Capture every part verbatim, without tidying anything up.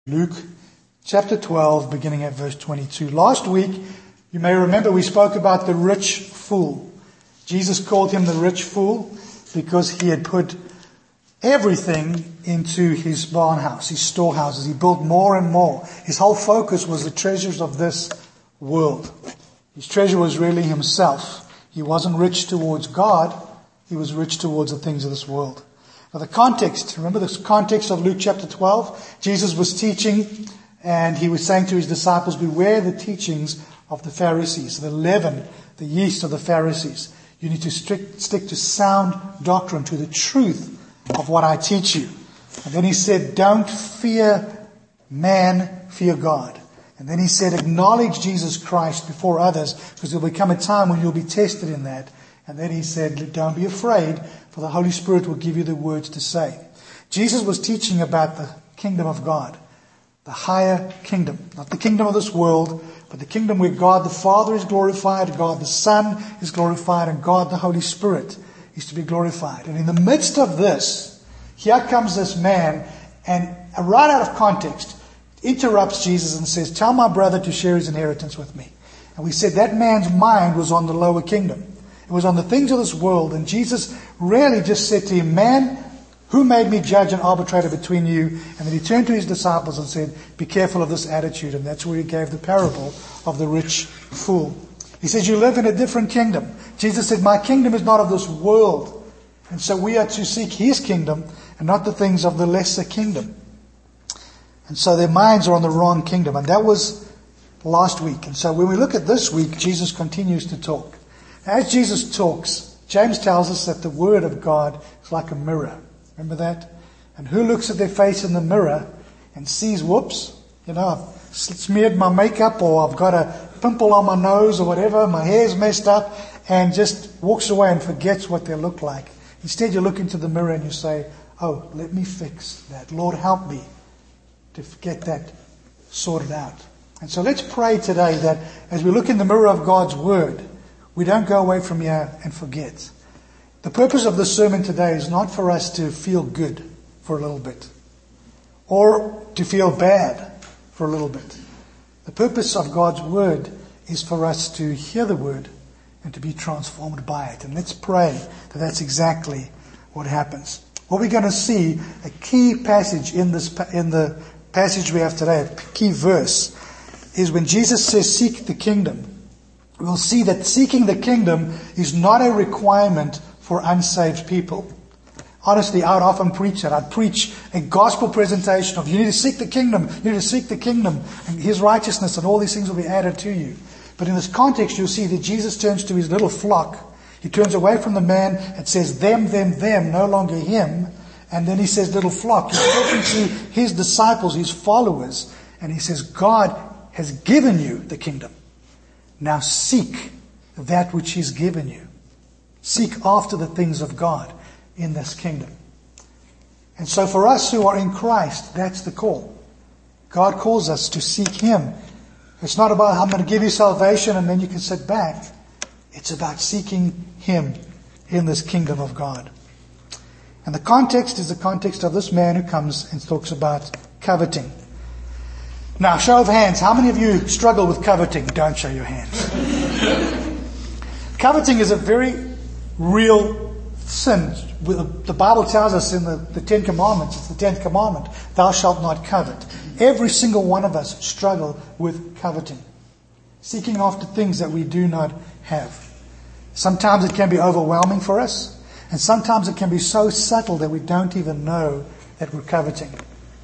Luke chapter twelve, beginning at verse twenty-two. Last week, you may remember we spoke about the rich fool. Jesus called him the rich fool because he had put everything into his barn house, his storehouses. He built more and more. His whole focus was the treasures of this world. His treasure was really himself. He wasn't rich towards God. He was rich towards the things of this world. Now the context, remember the context of Luke chapter twelve? Jesus was teaching and he was saying to his disciples, beware the teachings of the Pharisees, the leaven, the yeast of the Pharisees. You need to strict, stick to sound doctrine, to the truth of what I teach you. And then he said, don't fear man, fear God. And then he said, acknowledge Jesus Christ before others, because there will become a time when you'll be tested in that. And then he said, don't be afraid, for the Holy Spirit will give you the words to say. Jesus was teaching about the kingdom of God, the higher kingdom, not the kingdom of this world, but the kingdom where God the Father is glorified, God the Son is glorified, and God the Holy Spirit is to be glorified. And in the midst of this, here comes this man, and right out of context, interrupts Jesus and says, tell my brother to share his inheritance with me. And we said that man's mind was on the lower kingdom. It was on the things of this world. And Jesus really just said to him, man, who made me judge and arbitrator between you? And then he turned to his disciples and said, be careful of this attitude. And that's where he gave the parable of the rich fool. He says, you live in a different kingdom. Jesus said, my kingdom is not of this world. And so we are to seek his kingdom and not the things of the lesser kingdom. And so their minds are on the wrong kingdom. And that was last week. And so when we look at this week, Jesus continues to talk. As Jesus talks, James tells us that the Word of God is like a mirror. Remember that? And who looks at their face in the mirror and sees, whoops, you know, I've smeared my makeup, or I've got a pimple on my nose or whatever, my hair's messed up, and just walks away and forgets what they look like. Instead, you look into the mirror and you say, oh, let me fix that. Lord, help me to get that sorted out. And so let's pray today that as we look in the mirror of God's Word, we don't go away from here and forget. The purpose of this sermon today is not for us to feel good for a little bit, or to feel bad for a little bit. The purpose of God's Word is for us to hear the Word and to be transformed by it. And let's pray that that's exactly what happens. What we're going to see, a key passage in this in the passage we have today, a key verse, is when Jesus says, seek the kingdom. We'll see that seeking the kingdom is not a requirement for unsaved people. Honestly, I would often preach that. I'd preach a gospel presentation of you need to seek the kingdom, you need to seek the kingdom, and his righteousness and all these things will be added to you. But in this context, you'll see that Jesus turns to his little flock. He turns away from the man and says, them, them, them, no longer him. And then he says, little flock. He's talking to his disciples, his followers. And he says, God has given you the kingdom. Now seek that which he's given you. Seek after the things of God in this kingdom. And so for us who are in Christ, that's the call. God calls us to seek him. It's not about, I'm going to give you salvation and then you can sit back. It's about seeking him in this kingdom of God. And the context is the context of this man who comes and talks about coveting. Now, show of hands, how many of you struggle with coveting? Don't show your hands. Coveting is a very real sin. The Bible tells us in the, the Ten Commandments, it's the tenth commandment, thou shalt not covet. Every single one of us struggle with coveting. Seeking after things that we do not have. Sometimes it can be overwhelming for us, and sometimes it can be so subtle that we don't even know that we're coveting.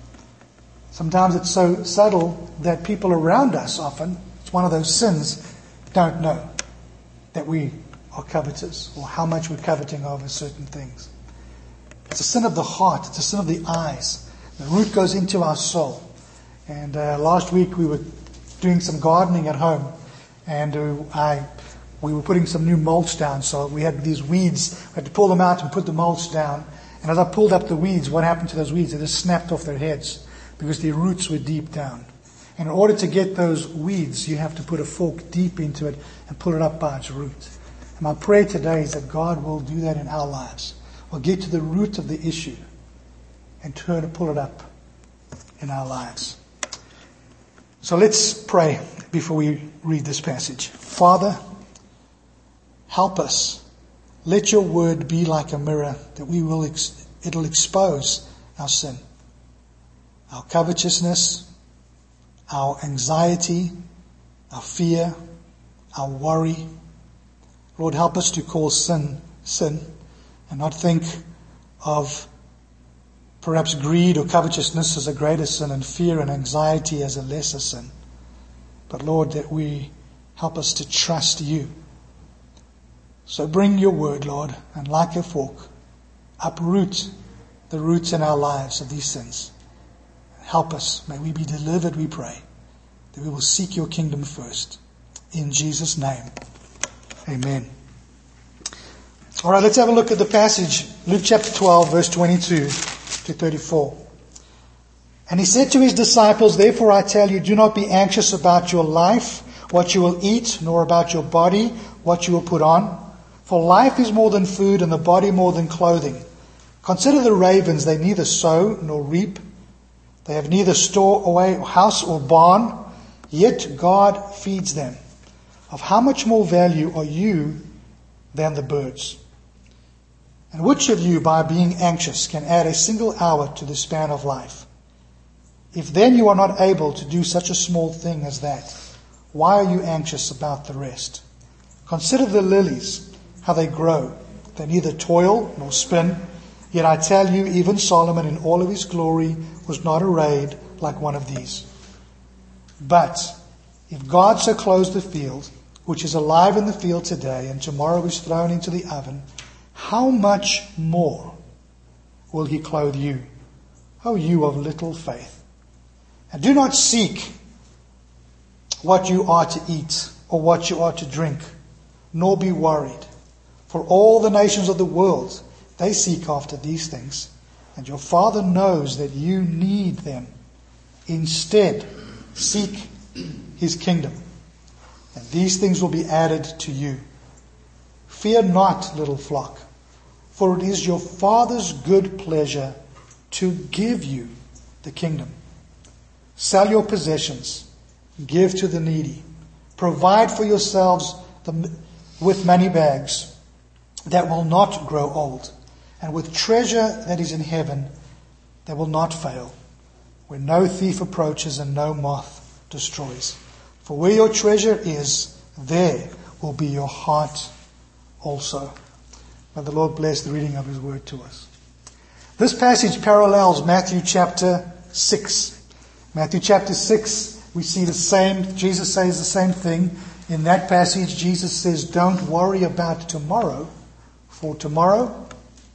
Sometimes it's so subtle that people around us often, it's one of those sins, don't know that we are covetous or how much we're coveting over certain things. It's a sin of the heart. It's a sin of the eyes. The root goes into our soul. And uh, last week we were doing some gardening at home, and uh, I we were putting some new mulch down. So we had these weeds. We had to pull them out and put the mulch down. And as I pulled up the weeds, what happened to those weeds? They just snapped off their heads because their roots were deep down. And in order to get those weeds, you have to put a fork deep into it and pull it up by its root. And my prayer today is that God will do that in our lives. We'll get to the root of the issue and turn and pull it up in our lives. So let's pray before we read this passage. Father, help us. Let your word be like a mirror that we will ex- it'll expose our sin, our covetousness, our anxiety, our fear, our worry. Lord, help us to call sin, sin, and not think of perhaps greed or covetousness as a greater sin and fear and anxiety as a lesser sin. But Lord, that we help us to trust you. So bring your word, Lord, and like a fork, uproot the roots in our lives of these sins. Help us. May we be delivered, we pray, that we will seek your kingdom first. In Jesus' name, amen. All right, let's have a look at the passage. Luke chapter twelve, verse twenty-two to thirty-four. And he said to his disciples, therefore I tell you, do not be anxious about your life, what you will eat, nor about your body, what you will put on. For life is more than food, and the body more than clothing. Consider the ravens, they neither sow nor reap. They have neither store away house or barn, yet God feeds them. Of how much more value are you than the birds? And which of you, by being anxious, can add a single hour to the span of life? If then you are not able to do such a small thing as that, why are you anxious about the rest? Consider the lilies, how they grow. They neither toil nor spin. Yet I tell you, even Solomon in all of his glory was not arrayed like one of these. But if God so clothes the field, which is alive in the field today, and tomorrow is thrown into the oven, how much more will he clothe you, O you of little faith? And do not seek what you are to eat or what you are to drink, nor be worried. For all the nations of the world, they seek after these things, and your Father knows that you need them. Instead, seek his kingdom, and these things will be added to you. Fear not, little flock, for it is your Father's good pleasure to give you the kingdom. Sell your possessions, give to the needy, provide for yourselves the, with money bags that will not grow old, and with treasure that is in heaven that will not fail, where no thief approaches and no moth destroys. For where your treasure is, there will be your heart also. May the Lord bless the reading of his word to us. This passage parallels Matthew chapter six. Matthew chapter six, we see the same, Jesus says the same thing. In that passage, Jesus says, don't worry about tomorrow, for tomorrow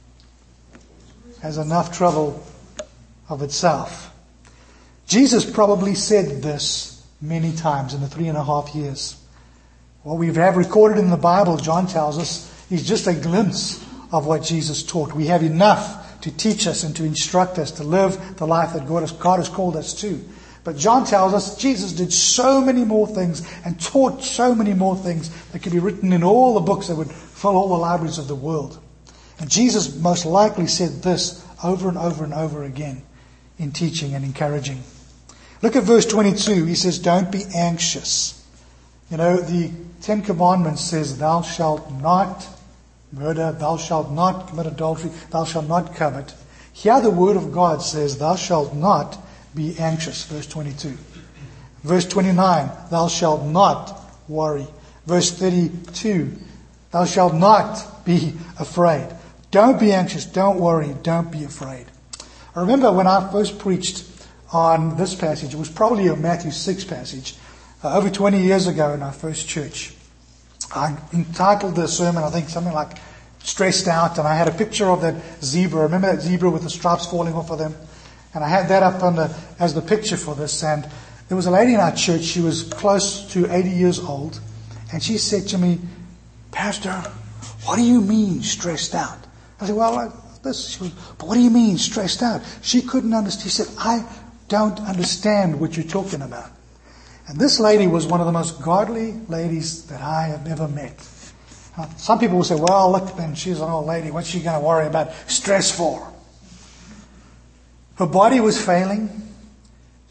has enough trouble of itself. Jesus probably said this many times in the three and a half years. What we have recorded in the Bible, John tells us, is just a glimpse of what Jesus taught. We have enough to teach us and to instruct us to live the life that God has, God has called us to. But John tells us Jesus did so many more things and taught so many more things that could be written in all the books that would fill all the libraries of the world. And Jesus most likely said this over and over and over again in teaching and encouraging. Look at verse twenty-two. He says, don't be anxious. You know, the Ten Commandments says, thou shalt not murder, thou shalt not commit adultery, thou shalt not covet. Here the word of God says, thou shalt not be anxious. Verse twenty-two. Verse twenty-nine, thou shalt not worry. Verse thirty-two, thou shalt not be afraid. Don't be anxious, don't worry, don't be afraid. I remember when I first preached on this passage, it was probably a Matthew six passage, uh, over twenty years ago in our first church. I entitled the sermon, I think, something like Stressed Out, and I had a picture of that zebra. Remember that zebra with the stripes falling off of them? And I had that up on the, as the picture for this. And there was a lady in our church, she was close to eighty years old, and she said to me, Pastor, what do you mean stressed out? I said, well, like this. She was, but what do you mean stressed out? She couldn't understand. She said, I don't understand what you're talking about. And this lady was one of the most godly ladies that I have ever met. Now, some people will say, well, look, then she's an old lady. What's she going to worry about stress for? Her body was failing.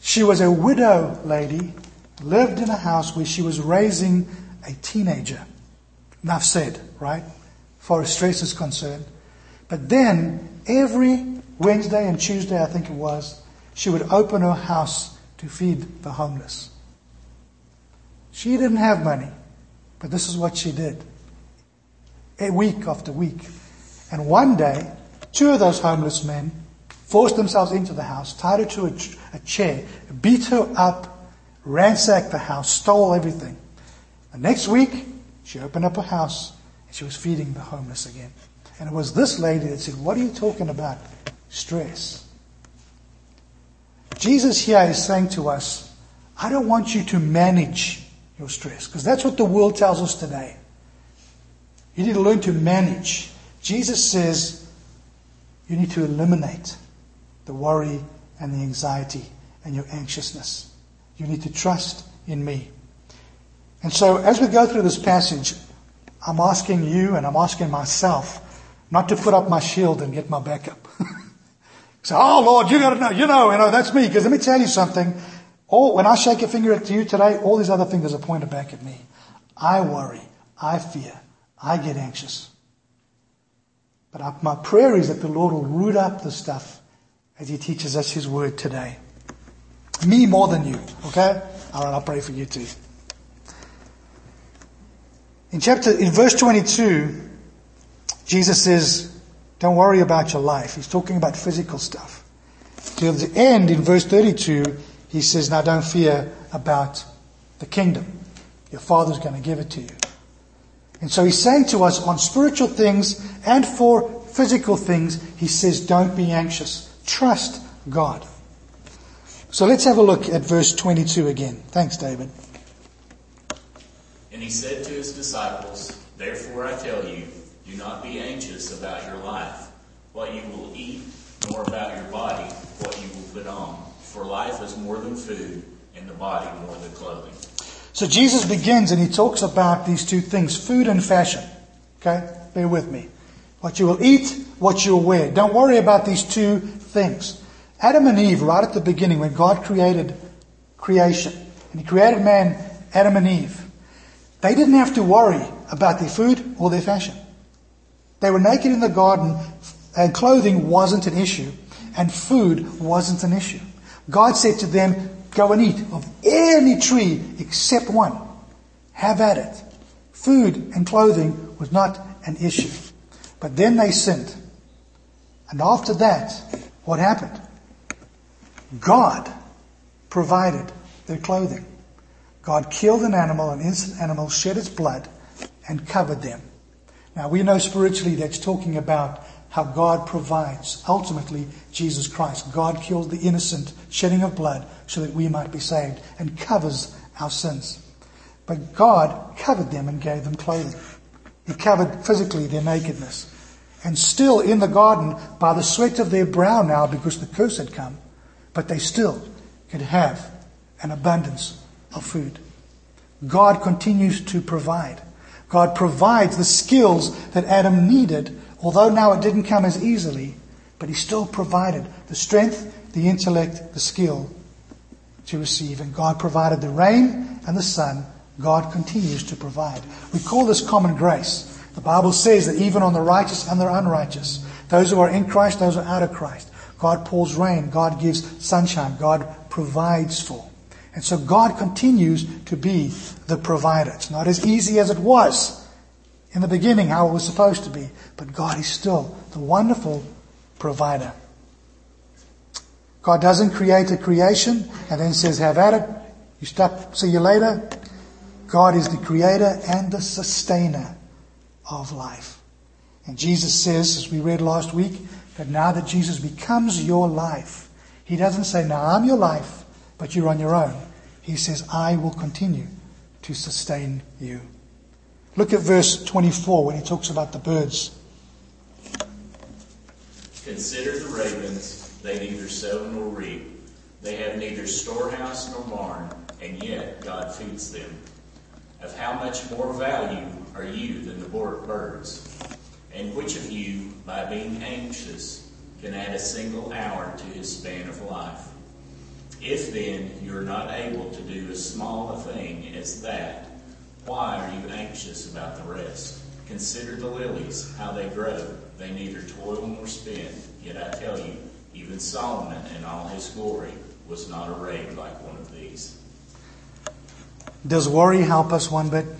She was a widow lady, lived in a house where she was raising a teenager. Enough said, right? As far as stress is concerned. But then, every Wednesday and Tuesday, I think it was, she would open her house to feed the homeless. She didn't have money, but this is what she did. A week after week. And one day, two of those homeless men forced themselves into the house, tied her to a, a chair, beat her up, ransacked the house, stole everything. The next week, she opened up her house and she was feeding the homeless again. And it was this lady that said, "What are you talking about? Stress." Jesus here is saying to us, I don't want you to manage your stress, because that's what the world tells us today. You need to learn to manage. Jesus says you need to eliminate the worry and the anxiety and your anxiousness. You need to trust in me. And so as we go through this passage, I'm asking you and I'm asking myself not to put up my shield and get my back up. So, oh Lord, you got to know, you know, you know, that's me. Because let me tell you something. All, when I shake a finger at you today, all these other fingers are pointed back at me. I worry. I fear. I get anxious. But I, my prayer is that the Lord will root up the stuff as He teaches us His word today. Me more than you. Okay? All right, I'll pray for you too. In chapter, in verse twenty-two, Jesus says, don't worry about your life. He's talking about physical stuff. To the end, in verse thirty-two, He says, now don't fear about the kingdom. Your Father's going to give it to you. And so He's saying to us on spiritual things and for physical things, He says, don't be anxious. Trust God. So let's have a look at verse twenty-two again. Thanks, David. And He said to His disciples, therefore I tell you, do not be anxious about your life, what you will eat, nor about your body, what you will put on. For life is more than food, and the body more than clothing. So Jesus begins and He talks about these two things, food and fashion. Okay? Bear with me. What you will eat, what you will wear. Don't worry about these two things. Adam and Eve, right at the beginning, when God created creation, and He created man, Adam and Eve, they didn't have to worry about their food or their fashion. They were naked in the garden, and clothing wasn't an issue, and food wasn't an issue. God said to them, go and eat of any tree except one. Have at it. Food and clothing was not an issue. But then they sinned. And after that, what happened? God provided their clothing. God killed an animal, an innocent animal, shed its blood, and covered them. Now we know spiritually that's talking about how God provides, ultimately, Jesus Christ. God kills the innocent, shedding of blood, so that we might be saved, and covers our sins. But God covered them and gave them clothing. He covered physically their nakedness. And still in the garden, by the sweat of their brow now, because the curse had come, but they still could have an abundance of food. God continues to provide. God provides the skills that Adam needed, although now it didn't come as easily, but He still provided the strength, the intellect, the skill to receive. And God provided the rain and the sun. God continues to provide. We call this common grace. The Bible says that even on the righteous and the unrighteous, those who are in Christ, those who are out of Christ, God pours rain, God gives sunshine, God provides for. And so God continues to be the provider. It's not as easy as it was in the beginning, how it was supposed to be. But God is still the wonderful provider. God doesn't create a creation and then says, have at it. You stop, see you later. God is the creator and the sustainer of life. And Jesus says, as we read last week, that now that Jesus becomes your life, He doesn't say, now I'm your life, but you're on your own. He says, I will continue to sustain you. Look at verse twenty-four when He talks about the birds. Consider the ravens, they neither sow nor reap. They have neither storehouse nor barn, and yet God feeds them. Of how much more value are you than the birds? And which of you, by being anxious, can add a single hour to his span of life? If then you are not able to do as small a thing as that, why are you anxious about the rest? Consider the lilies, how they grow. They neither toil nor spin. Yet I tell you, even Solomon in all his glory was not arrayed like one of these. Does worry help us one bit?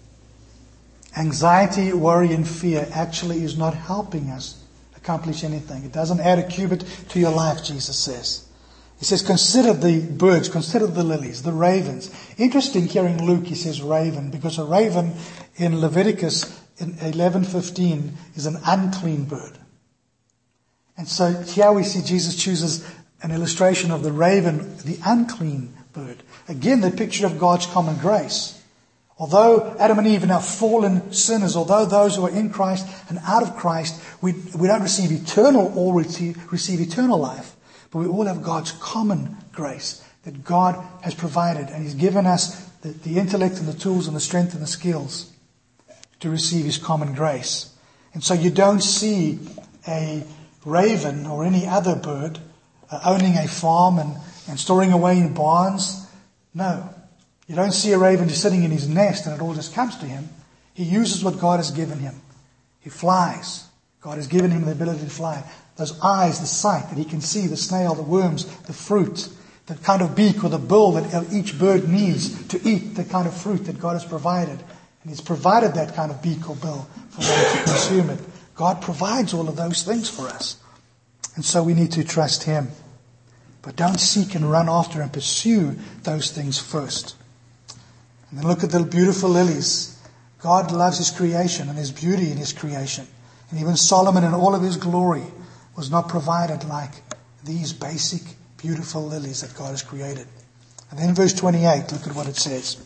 Anxiety, worry, and fear actually is not helping us accomplish anything. It doesn't add a cubit to your life, Jesus says. He says, consider the birds, consider the lilies, the ravens. Interesting here in Luke, he says raven, because a raven in Leviticus in eleven fifteen is an unclean bird. And so here we see Jesus chooses an illustration of the raven, the unclean bird. Again, the picture of God's common grace. Although Adam and Eve are now fallen sinners, although those who are in Christ and out of Christ, we, we don't receive eternal or receive, receive eternal life. But we all have God's common grace that God has provided. And He's given us the, the intellect and the tools and the strength and the skills to receive His common grace. And so you don't see a raven or any other bird uh, owning a farm and, and storing away in barns. No. You don't see a raven just sitting in his nest and it all just comes to him. He uses what God has given him. He flies. God has given him the ability to fly. Those eyes, the sight that he can see, the snail, the worms, the fruit, the kind of beak or the bill that each bird needs to eat the kind of fruit that God has provided. And He's provided that kind of beak or bill for them to consume it. God provides all of those things for us. And so we need to trust Him. But don't seek and run after and pursue those things first. And then look at the beautiful lilies. God loves His creation and His beauty in His creation. And even Solomon in all of his glory was not provided like these basic, beautiful lilies that God has created. And then in verse twenty-eight, look at what it says.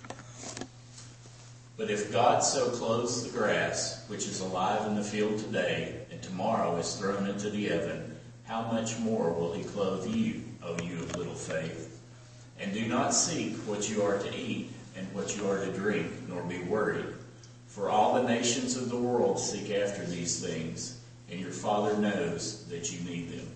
But if God so clothes the grass, which is alive in the field today, and tomorrow is thrown into the oven, how much more will He clothe you, O you of little faith? And do not seek what you are to eat and what you are to drink, nor be worried. For all the nations of the world seek after these things, and your Father knows that you need them.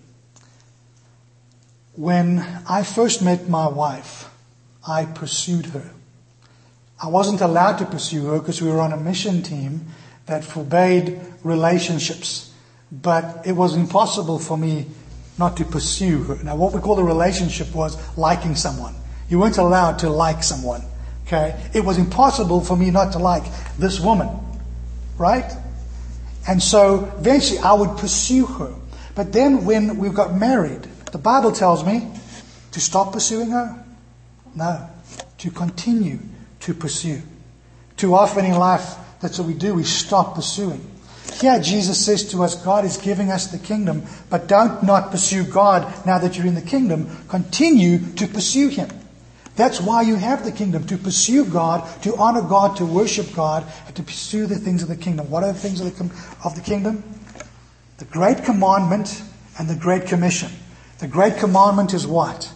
When I first met my wife, I pursued her. I wasn't allowed to pursue her because we were on a mission team that forbade relationships. But it was impossible for me not to pursue her. Now, what we call a relationship was liking someone. You weren't allowed to like someone. Okay? It was impossible for me not to like this woman. Right? And so eventually I would pursue her. But then when we got married, the Bible tells me to stop pursuing her. No. To continue to pursue. Too often in life, that's what we do. We stop pursuing. Here Jesus says to us, God is giving us the kingdom, but don't not pursue God now that you're in the kingdom. Continue to pursue Him. That's why you have the kingdom, to pursue God, to honor God, to worship God, and to pursue the things of the kingdom. What are the things of the, of the kingdom? The Great Commandment and the Great Commission. The Great Commandment is what?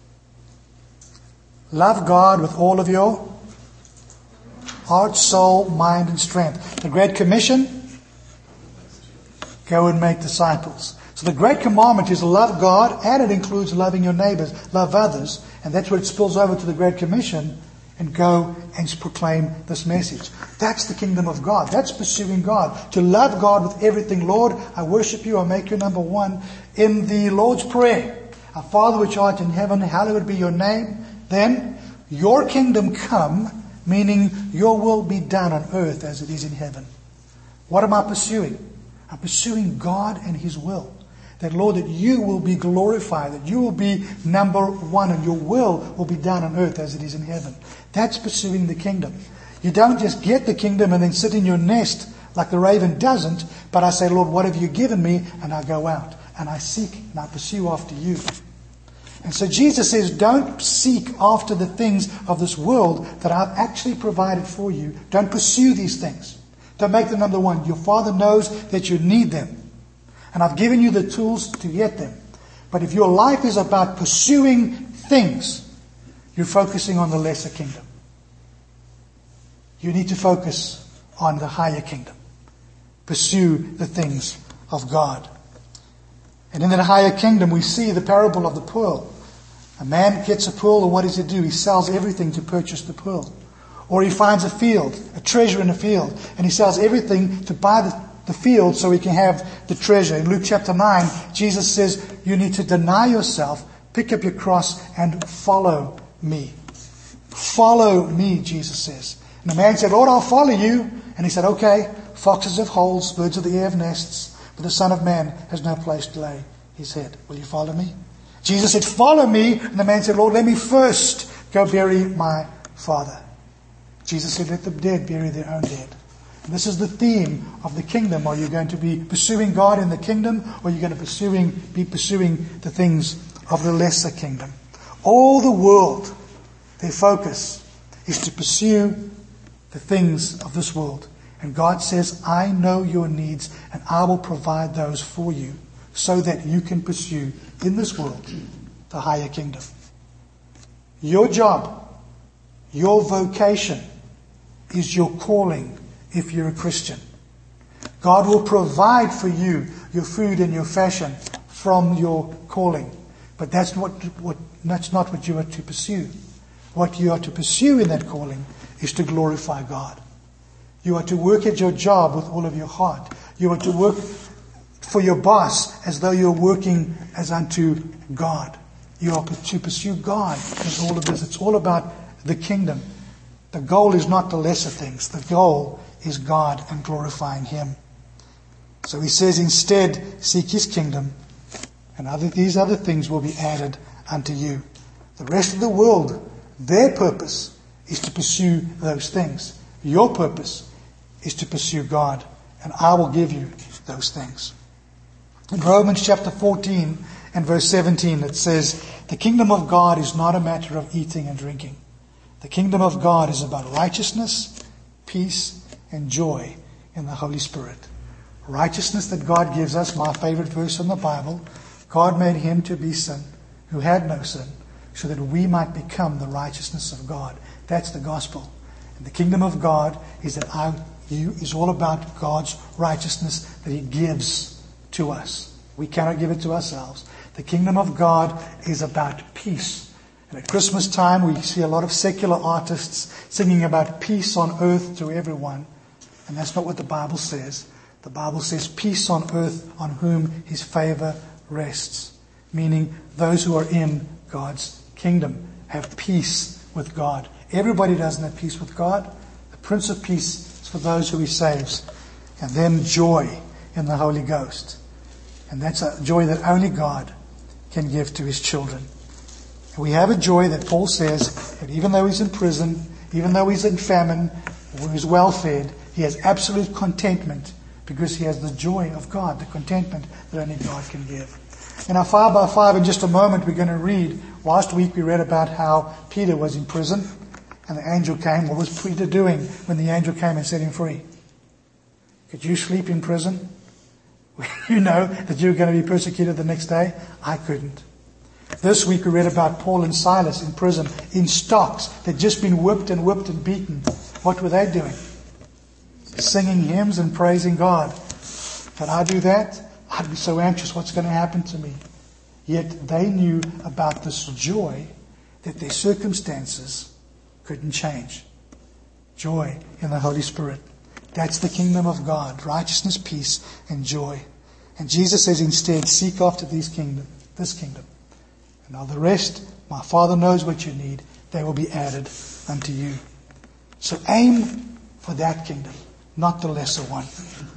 Love God with all of your heart, soul, mind, and strength. The Great Commission? Go and make disciples. So the Great Commandment is love God, and it includes loving your neighbors, love others. And that's where it spills over to the Great Commission, and go and proclaim this message. That's the kingdom of God. That's pursuing God. To love God with everything. Lord, I worship you. I make you number one. In the Lord's Prayer, our Father which art in heaven, hallowed be your name. Then, your kingdom come, meaning your will be done on earth as it is in heaven. What am I pursuing? I'm pursuing God and His will. That, Lord, that you will be glorified, that you will be number one, and your will will be done on earth as it is in heaven. That's pursuing the kingdom. You don't just get the kingdom and then sit in your nest like the raven doesn't, but I say, Lord, what have you given me? And I go out and I seek and I pursue after you. And so Jesus says, don't seek after the things of this world that I've actually provided for you. Don't pursue these things. Don't make them number one. Your Father knows that you need them. And I've given you the tools to get them. But if your life is about pursuing things, you're focusing on the lesser kingdom. You need to focus on the higher kingdom. Pursue the things of God. And in that higher kingdom, we see the parable of the pearl. A man gets a pearl, and what does he do? He sells everything to purchase the pearl. Or he finds a field, a treasure in a field, and he sells everything to buy the, the field so he can have the treasure. In Luke chapter nine, Jesus says, you need to deny yourself, pick up your cross, and follow me. Follow me, Jesus says. And the man said, Lord, I'll follow you. And he said, okay, foxes have holes, birds of the air have nests, but the Son of Man has no place to lay his head. Will you follow me? Jesus said, follow me. And the man said, Lord, let me first go bury my father. Jesus said, let the dead bury their own dead. And this is the theme of the kingdom. Are you going to be pursuing God in the kingdom, or are you going to pursuing, be pursuing the things of the lesser kingdom? All the world, their focus is to pursue the things of this world. And God says, I know your needs, and I will provide those for you so that you can pursue in this world the higher kingdom. Your job, your vocation is your calling if you're a Christian. God will provide for you your food and your fashion from your calling. But that's what, what that's not what you are to pursue. What you are to pursue in that calling is to glorify God. You are to work at your job with all of your heart. You are to work for your boss as though you're working as unto God. You are to pursue God in all of this. It's all about the kingdom. The goal is not the lesser things. The goal is God and glorifying Him. So he says, instead, seek His kingdom, and other, these other things will be added unto you. The rest of the world, their purpose is to pursue those things. Your purpose is to pursue God, and I will give you those things. In Romans chapter fourteen and verse seventeen, it says, the kingdom of God is not a matter of eating and drinking. The kingdom of God is about righteousness, peace, and joy in the Holy Spirit. Righteousness that God gives us, my favorite verse in the Bible, God made Him to be sin, who had no sin, so that we might become the righteousness of God. That's the gospel. And the kingdom of God is that I, you, is all about God's righteousness that He gives to us. We cannot give it to ourselves. The kingdom of God is about peace. And at Christmas time, we see a lot of secular artists singing about peace on earth to everyone. And that's not what the Bible says. The Bible says peace on earth on whom His favor rests. Meaning those who are in God's kingdom have peace with God. Everybody doesn't have peace with God. The Prince of Peace is for those who He saves. And then joy in the Holy Ghost. And that's a joy that only God can give to His children. And we have a joy that Paul says that even though he's in prison, even though he's in famine, or he's well fed, he has absolute contentment because he has the joy of God, the contentment that only God can give. In our five by five, in just a moment, we're going to read. Last week we read about how Peter was in prison and the angel came. What was Peter doing when the angel came and set him free? Could you sleep in prison? You know that you're going to be persecuted the next day? I couldn't. This week we read about Paul and Silas in prison, in stocks. They'd just been whipped and whipped and beaten. What were they doing? Singing hymns and praising God. Can I do that? I'd be so anxious what's going to happen to me. Yet they knew about this joy that their circumstances couldn't change. Joy in the Holy Spirit. That's the kingdom of God. Righteousness, peace, and joy. And Jesus says instead, seek after these kingdom, this kingdom. And all the rest, my Father knows what you need. They will be added unto you. So aim for that kingdom, not the lesser one.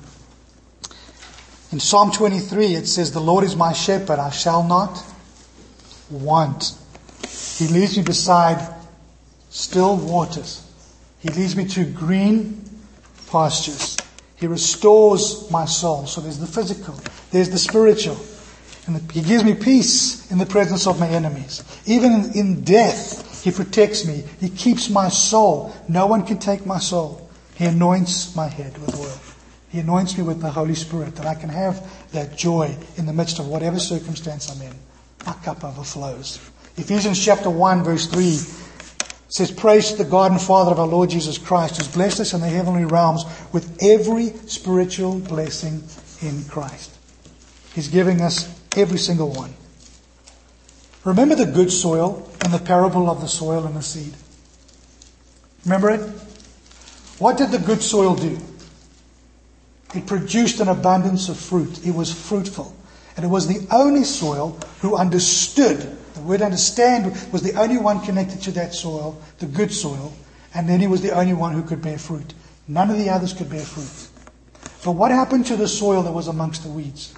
In Psalm twenty-three, it says, the Lord is my shepherd, I shall not want. He leads me beside still waters. He leads me to green pastures. He restores my soul. So there's the physical, there's the spiritual. And He gives me peace in the presence of my enemies. Even in, in death, He protects me. He keeps my soul. No one can take my soul. He anoints my head with oil. He anoints me with the Holy Spirit, that I can have that joy in the midst of whatever circumstance I'm in. My cup overflows. Ephesians chapter one verse three says, praise to the God and Father of our Lord Jesus Christ, who's blessed us in the heavenly realms with every spiritual blessing in Christ. He's giving us every single one. Remember the good soil and the parable of the soil and the seed? Remember it? What did the good soil do? It produced an abundance of fruit. It was fruitful. And it was the only soil who understood. The word understand was the only one connected to that soil, the good soil. And then he was the only one who could bear fruit. None of the others could bear fruit. But what happened to the soil that was amongst the weeds?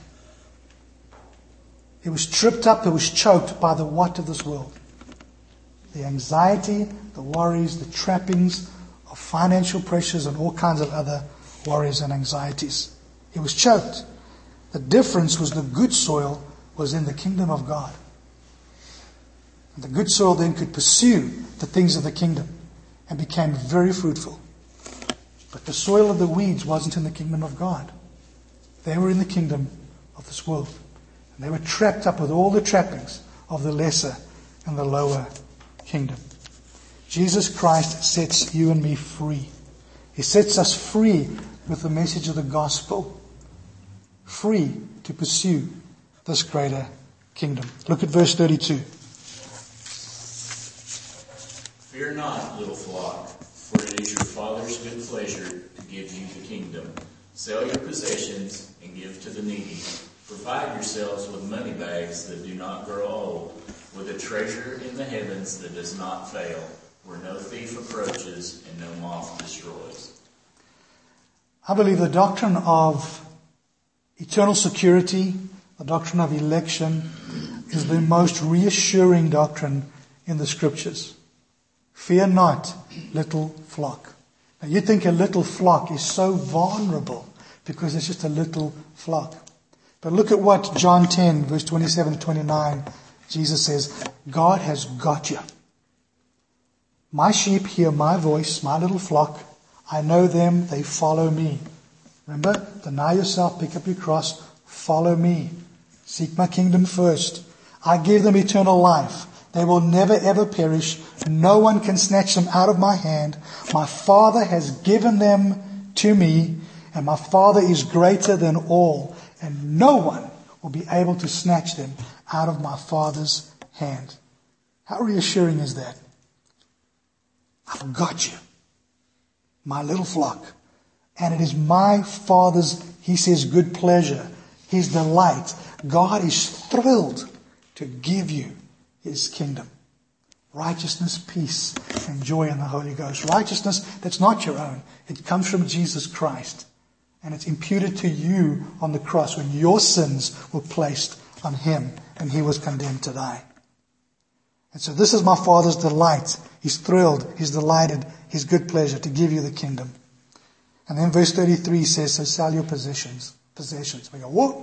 It was tripped up, it was choked by the what of this world. The anxiety, the worries, the trappings of financial pressures and all kinds of other worries and anxieties. It was choked. The difference was the good soil was in the kingdom of God. And the good soil then could pursue the things of the kingdom and became very fruitful. But the soil of the weeds wasn't in the kingdom of God. They were in the kingdom of this world. And they were trapped up with all the trappings of the lesser and the lower kingdom. Jesus Christ sets you and me free. He sets us free with the message of the gospel. Free to pursue this greater kingdom. Look at verse thirty-two. Fear not, little flock, for it is your Father's good pleasure to give you the kingdom. Sell your possessions and give to the needy. Provide yourselves with money bags that do not grow old, with a treasure in the heavens that does not fail, where no thief approaches and no moth destroys. I believe the doctrine of eternal security, the doctrine of election, is the most reassuring doctrine in the Scriptures. Fear not, little flock. Now you think a little flock is so vulnerable because it's just a little flock. But look at what John ten, verse twenty-seven to twenty-nine, Jesus says, God has got you. My sheep hear my voice, my little flock. I know them, they follow me. Remember, deny yourself, pick up your cross, follow me. Seek my kingdom first. I give them eternal life. They will never ever perish. No one can snatch them out of my hand. My Father has given them to me, and my Father is greater than all, and no one will be able to snatch them out of my Father's hand. How reassuring is that? I've got you, my little flock. And it is my Father's, he says, good pleasure, his delight. God is thrilled to give you his kingdom. Righteousness, peace, and joy in the Holy Ghost. Righteousness that's not your own. It comes from Jesus Christ. And it's imputed to you on the cross when your sins were placed on him and he was condemned to die. And so this is my Father's delight. He's thrilled, he's delighted, his good pleasure to give you the kingdom. And then verse thirty-three says, so sell your possessions. Possessions. We go, what?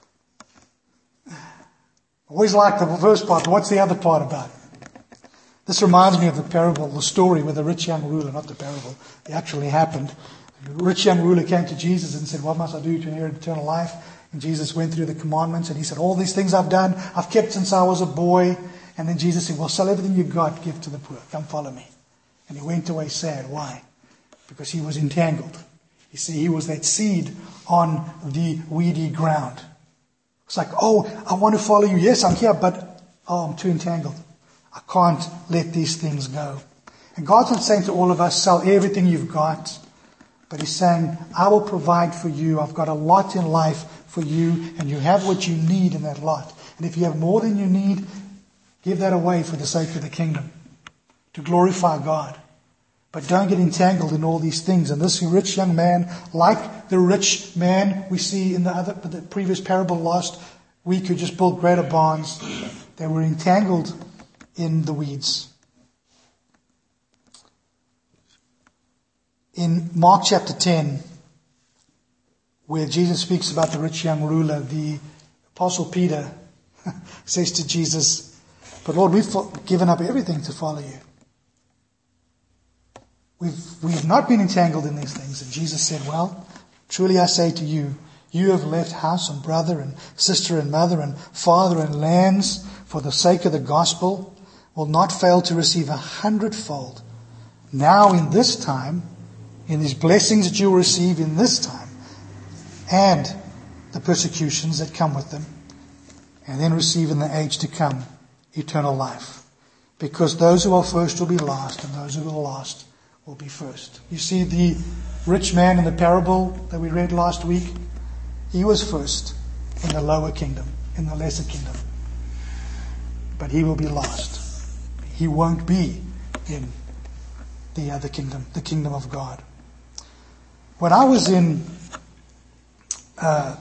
Always like the first part. What's the other part about? This reminds me of the parable, the story with the rich young ruler, not the parable. It actually happened. The rich young ruler came to Jesus and said, what must I do to inherit eternal life? And Jesus went through the commandments and he said, all these things I've done, I've kept since I was a boy. And then Jesus said, well, sell everything you got, give to the poor. Come follow me. And he went away sad. Why? Because he was entangled. You see, he was that seed on the weedy ground. It's like, oh, I want to follow you. Yes, I'm here, but oh, I'm too entangled. I can't let these things go. And God's not saying to all of us, sell everything you've got. But he's saying, I will provide for you. I've got a lot in life for you, and you have what you need in that lot. And if you have more than you need, give that away for the sake of the kingdom, to glorify God. But don't get entangled in all these things. And this rich young man, like the rich man we see in the other, the previous parable last week, who just built greater barns, they were entangled in the weeds. In Mark chapter ten, where Jesus speaks about the rich young ruler, the Apostle Peter says to Jesus, but Lord, we've given up everything to follow you. We've, we've not been entangled in these things. And Jesus said, well, truly I say to you, you have left house and brother and sister and mother and father and lands for the sake of the gospel, will not fail to receive a hundredfold. Now in this time, in these blessings that you will receive in this time, and the persecutions that come with them, and then receive in the age to come eternal life. Because those who are first will be last, and those who are last will be first. You see, the rich man in the parable that we read last week, he was first in the lower kingdom, in the lesser kingdom. But he will be last. He won't be in the other kingdom, the kingdom of God. When I was in uh,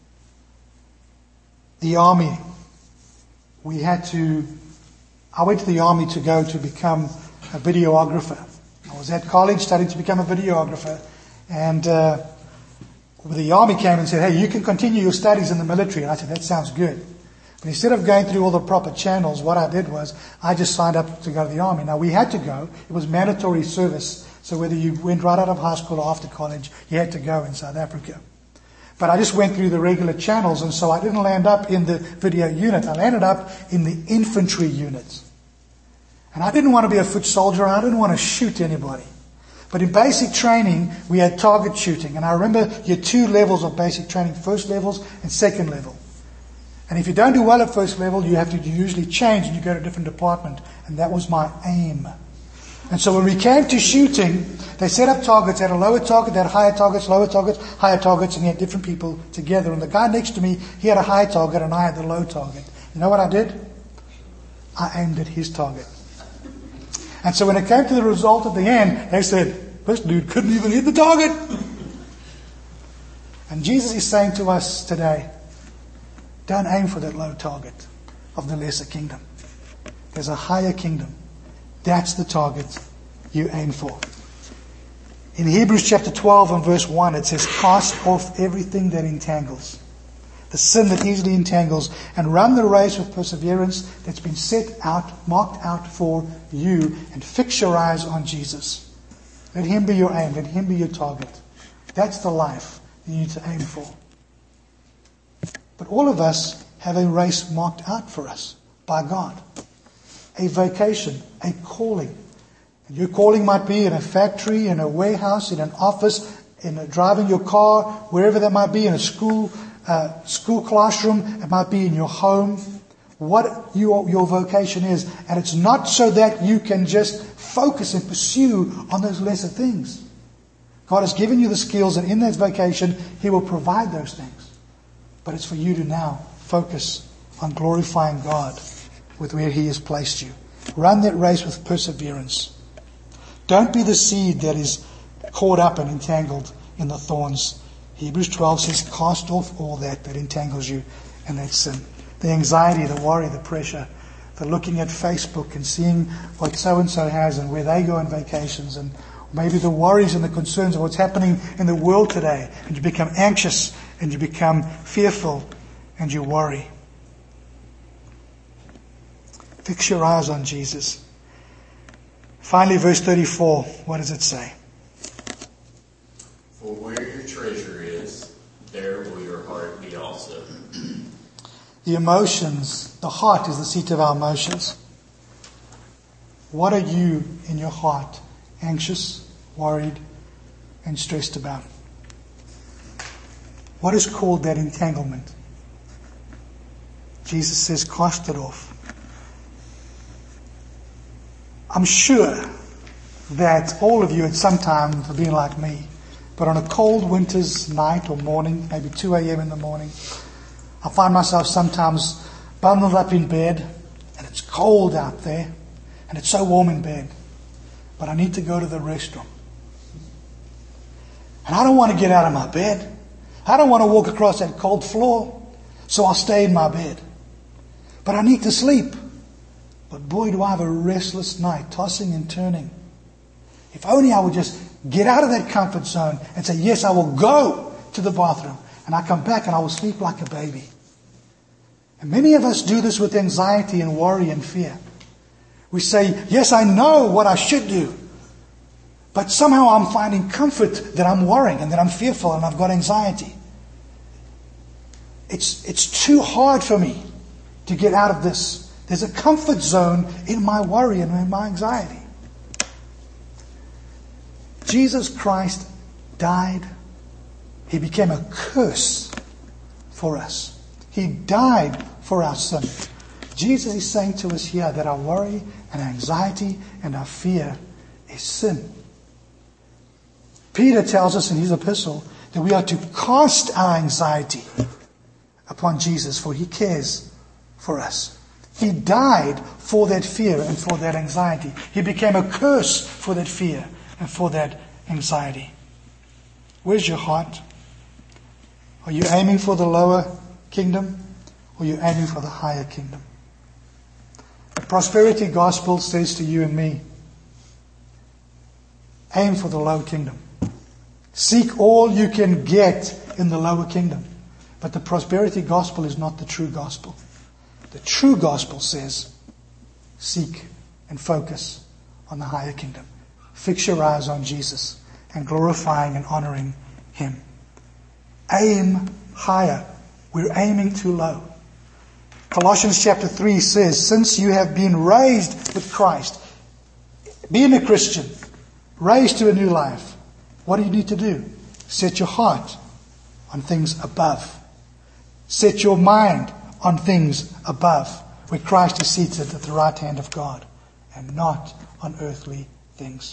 the army, we had to, I went to the army to go to become a videographer. I was at college studying to become a videographer, and uh, the army came and said, hey, you can continue your studies in the military. And I said, that sounds good. But instead of going through all the proper channels, what I did was I just signed up to go to the army. Now, we had to go. It was mandatory service. So whether you went right out of high school or after college, you had to go in South Africa. But I just went through the regular channels, and so I didn't land up in the video unit. I landed up in the infantry unit. And I didn't want to be a foot soldier. I didn't want to shoot anybody. But in basic training, we had target shooting. And I remember you had two levels of basic training, first levels and second level. And if you don't do well at first level, you have to usually change and you go to a different department. And that was my aim. And so when we came to shooting, they set up targets. They had a lower target, they had higher targets, lower targets, higher targets, and you had different people together. And the guy next to me, he had a high target and I had the low target. You know what I did? I aimed at his target. And so when it came to the result at the end, they said, this dude couldn't even hit the target. And Jesus is saying to us today, don't aim for that low target of the lesser kingdom. There's a higher kingdom. That's the target you aim for. In Hebrews chapter twelve and verse one, it says, cast off everything that entangles, the sin that easily entangles, and run the race with perseverance that's been set out, marked out for you, and fix your eyes on Jesus. Let Him be your aim. Let Him be your target. That's the life you need to aim for. But all of us have a race marked out for us by God. A vocation, a calling. And your calling might be in a factory, in a warehouse, in an office, in a, driving your car, wherever that might be, in a school uh, school classroom, it might be in your home. What your, your vocation is. And it's not so that you can just focus and pursue on those lesser things. God has given you the skills, and in that vocation, He will provide those things. But it's for you to now focus on glorifying God with where He has placed you. Run that race with perseverance. Don't be the seed that is caught up and entangled in the thorns. Hebrews twelve says, cast off all that that entangles you and that sin. The anxiety, the worry, the pressure, the looking at Facebook and seeing what so-and-so has and where they go on vacations, and maybe the worries and the concerns of what's happening in the world today. And you become anxious and you become fearful and you worry. Fix your eyes on Jesus. Finally, verse thirty-four, what does it say? For where your treasure is, there will your heart be also. The emotions, the heart is the seat of our emotions. What are you in your heart anxious, worried, and stressed about? What is called that entanglement? Jesus says, cast it off. I'm sure that all of you at some time have been like me, but on a cold winter's night or morning, maybe two a.m. in the morning, I find myself sometimes bundled up in bed, and it's cold out there, and it's so warm in bed, but I need to go to the restroom. And I don't want to get out of my bed. I don't want to walk across that cold floor, so I'll stay in my bed. But I need to sleep. But boy, do I have a restless night, tossing and turning. If only I would just get out of that comfort zone and say, yes, I will go to the bathroom. And I come back and I will sleep like a baby. And many of us do this with anxiety and worry and fear. We say, yes, I know what I should do. But somehow I'm finding comfort that I'm worrying and that I'm fearful and I've got anxiety. It's, it's too hard for me to get out of this. There's a comfort zone in my worry and in my anxiety. Jesus Christ died. He became a curse for us. He died for our sin Jesus is saying to us here that our worry and anxiety and our fear is sin. Peter tells us in his epistle that we are to cast our anxiety upon Jesus, for he cares for us. He died for that fear and for that anxiety. He became a curse for that fear and for that anxiety. Where's your heart? Are you aiming for the lower kingdom, or are you aiming for the higher kingdom? The prosperity gospel says to you and me, aim for the lower kingdom. Seek all you can get in the lower kingdom. But the prosperity gospel is not the true gospel. The true gospel says, seek and focus on the higher kingdom. Fix your eyes on Jesus and glorifying and honoring Him. Aim higher. We're aiming too low. Colossians chapter three says, since you have been raised with Christ, being a Christian, raised to a new life, what do you need to do? Set your heart on things above. Set your mind on things above, where Christ is seated at the right hand of God, and not on earthly things.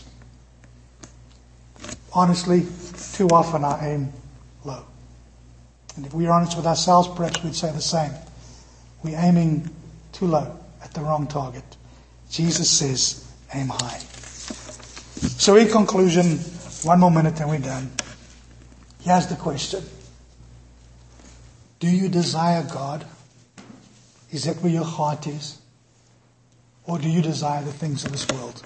Honestly, too often I aim low. And if we're honest with ourselves, perhaps we'd say the same. We're aiming too low at the wrong target. Jesus says, aim high. So in conclusion, one more minute and we're done. Here's the question. Do you desire God? Is that where your heart is? Or do you desire the things of this world?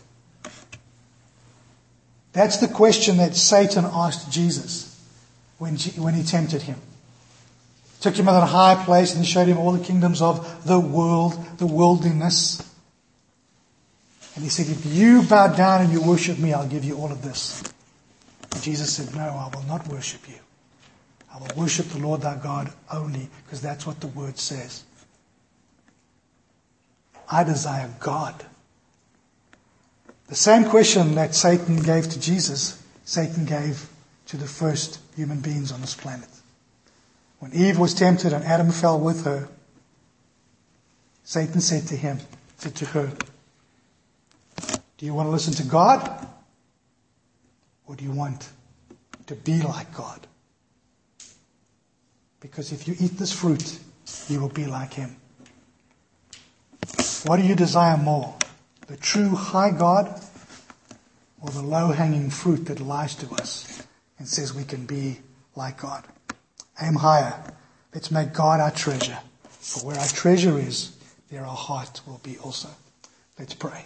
That's the question that Satan asked Jesus when, when he tempted him. Took him to that high place and showed him all the kingdoms of the world, the worldliness. And he said, if you bow down and you worship me, I'll give you all of this. And Jesus said, no, I will not worship you. I will worship the Lord thy God only, because that's what the word says. I desire God. The same question that Satan gave to Jesus, Satan gave to the first human beings on this planet. When Eve was tempted and Adam fell with her, Satan said to him, said to her, do you want to listen to God? Or do you want to be like God? Because if you eat this fruit, you will be like Him. What do you desire more? The true high God, or the low-hanging fruit that lies to us and says we can be like God? Aim higher. Let's make God our treasure. For where our treasure is, there our heart will be also. Let's pray.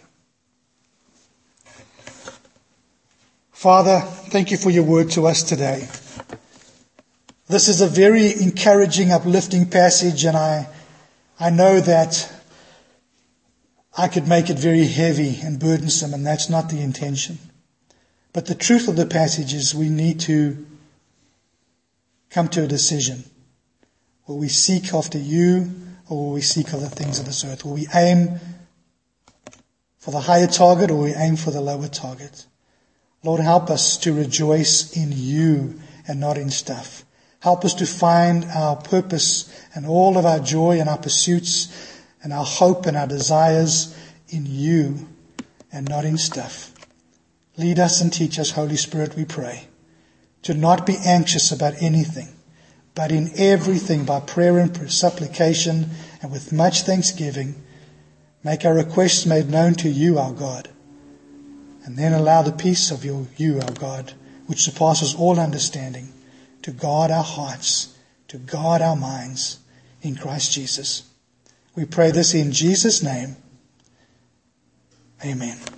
Father, thank you for your word to us today. This is a very encouraging, uplifting passage, and I, I know that I could make it very heavy and burdensome, and that's not the intention. But the truth of the passage is we need to come to a decision. Will we seek after you, or will we seek other things of this earth? Will we aim for the higher target, or will we aim for the lower target? Lord, help us to rejoice in you and not in stuff. Help us to find our purpose and all of our joy and our pursuits and our hope and our desires in you and not in stuff. Lead us and teach us, Holy Spirit, we pray, to not be anxious about anything, but in everything by prayer and supplication and with much thanksgiving, make our requests made known to you, our God. And then allow the peace of your, you, our God, which surpasses all understanding, to guard our hearts, to guard our minds in Christ Jesus. We pray this in Jesus' name. Amen.